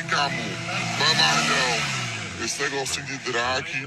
cá, amor. Vai mais não. Esse negocinho de drag.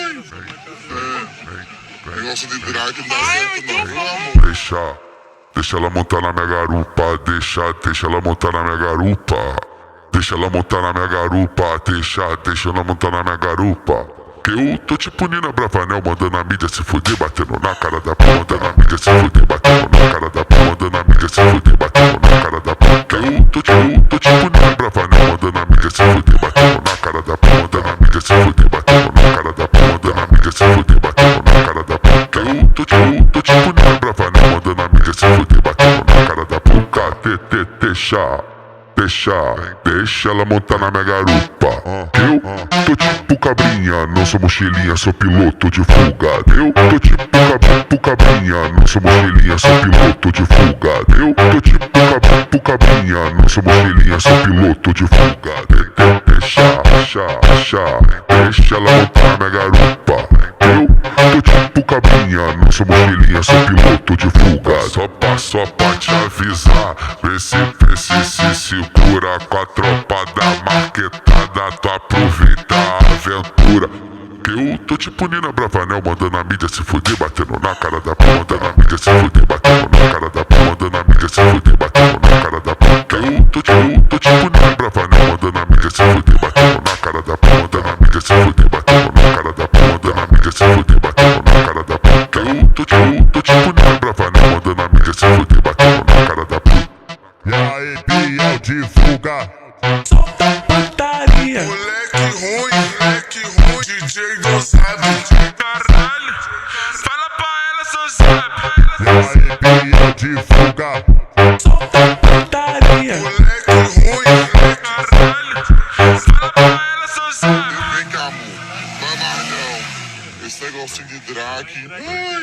Negócio de drag não dá certo não, viu, amor? Deixa ela montar na minha garupa, deixa ela montar na minha garupa. Deixa ela montar na minha garupa, deixa ela montar na minha garupa. Que eu tô tipo Nina Bravanel, mandando a mídia se fuder, batendo na cara da porra, mandando a mídia se fuder, batendo na cara da porra, mandando a mídia se fuder, batendo na cara da porra. Que eu tô tipo Nina Bravanel, mandando a mídia se fuder, batendo na cara da porra, mandando a mídia se fuder, batendo na cara da porra, mandando a mídia se fuder, batendo na cara da porra. Que eu tô tipo Nina Bravanel, mandando a mídia se fuder, batendo na cara da porra. Deixa ela montar na minha garupa. Eu tô tipo cabrinha, não sou mochilinha, sou piloto de fuga. Eu tô tipo cabrinha, não sou mochilinha, sou piloto de fuga. Eu tô tipo cabrinha, não sou mochilinha, sou piloto de fuga. Deixa ela montar na minha garupa. Eu tô tipo cabrinha, não sou mochilinha, sou piloto de fuga. Só pra te avisar, vê se segura com a tropa da marquetada, tu aproveita a aventura. Que eu tô tipo Nina Bravanel, mandando a mídia se fuder, batendo na cara da porra, mandando a mídia se fuder, batendo na cara da porra, mandando a mídia se fuder, batendo na cara da porra. Que eu tô tipo Nina Bravanel, mandando a mídia se fuder, batendo na cara da porra, mandando a mídia se fuder, batendo na cara da porra, mandando a mídia se fuder, batendo na cara da porra. Que eu tô tipo Nina Bravanel, mandando a mídia se fuder, batendo na cara da porra. E aí, Biel de fuga, solta putaria. Moleque ruim, DJ não sabe. Caralho, fala pra ela, seu sabe. e aí, Biel de fuga, Solta putaria. Moleque ruim, Caralho, fala pra ela, seu sabe. vem cá, amor. Vai mais não. Esse negocinho de drag.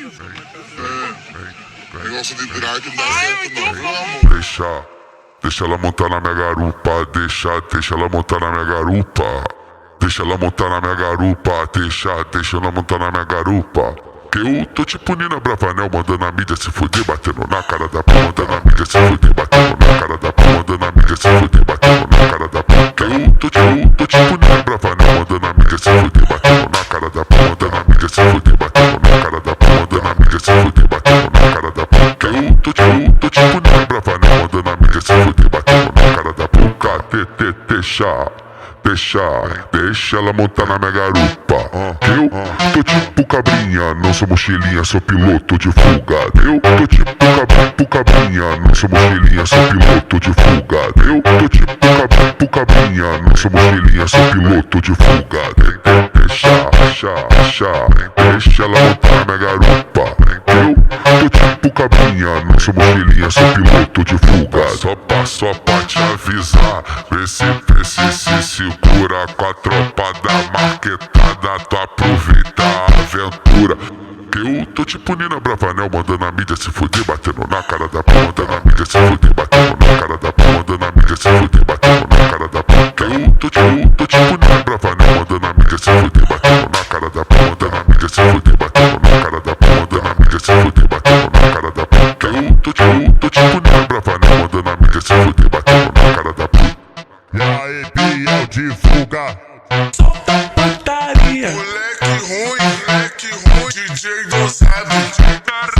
Negócio de drag não dá certo não, viu, amor? Deixa ela montar na minha garupa, deixa ela montar na minha garupa. Deixa ela montar na minha garupa, deixa ela montar na minha garupa. Que eu tô tipo Nina Bravanel, mandando a mídia se fuder, batendo na cara da porra, mandando a mídia se fuder, batendo na cara da porra, mandando a mídia se fuder, batendo na cara da porra. Que eu tô tipo Nina Bravanel, mandando a mídia se fuder, batendo na cara da porra, mandando a mídia se fuder, batendo na cara da porra, mandando a mídia se fuder, batendo na cara da porra. Que eu tô tipo Nina Bravanel, mandando a mídia se fuder, batendo na cara da porra. Deixa ela montar na minha garupa. Eu tô tipo cabrinha, não sou mochilinha, sou piloto de fuga. Eu tô tipo cabrinha, não sou mochilinha, sou piloto de fuga. Eu tô tipo cabrinha, não sou mochilinha, sou piloto de fuga. Deixa ela montar na minha garupa. Eu tô tipo cabrinha, não sou mochilinha, sou piloto de fuga. Só pra te avisar, vê se segura com a tropa da marquetada, tu aproveita a aventura. Que eu tô tipo Nina Bravanel, mandando a mídia se fuder, batendo na cara da porra, mandando a mídia se fuder, batendo na cara da porra, mandando a mídia se fuder, batendo na cara da porra. Que eu tô tipo Nina Bravanel, mandando a mídia se fuder, batendo na cara da porra, mandando a mídia se fuder, batendo na cara da porra, mandando a mídia se fuder, batendo na cara da porra. Que eu tô tipo Nina Bravanel, mandando a mídia se fuder, batendo na cara da porra. e aí, Biel de fuga, Solta putaria. Moleque ruim, DJ não sabe. Caralho.